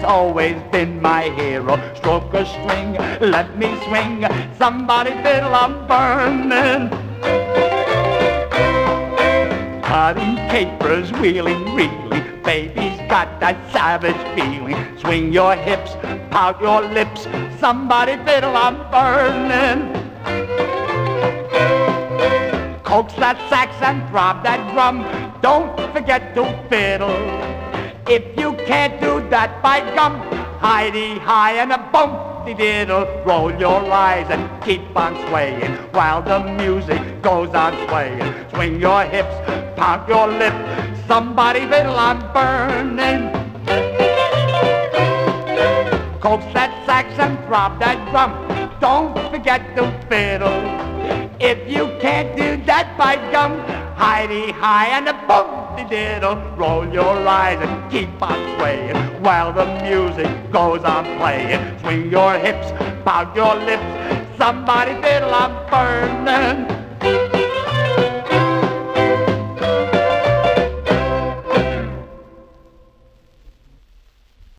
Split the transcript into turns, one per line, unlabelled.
always been my hero. Stroke a string, let me swing. Somebody fiddle, I'm burning. Cutting capers, wheeling, reeling. Baby's got that savage feeling. Swing your hips, pout your lips. Somebody fiddle, I'm burning. Coax that sax and drop that drum. Don't forget to fiddle. If you can't do that, by gum, hidey-hi and a bump-de-diddle. Roll your eyes and keep on swaying while the music goes on swaying. Swing your hips, pound your lips. Somebody fiddle, I'm burning. Coax that sax and drop that drum. Don't forget to fiddle. If you can't do that, by gum, hidey-hi and a bump-de-diddle. Roll your eyes and keep on swaying while the music goes on playing. Swing your hips, pout your lips. Somebody fiddle, I'm burning.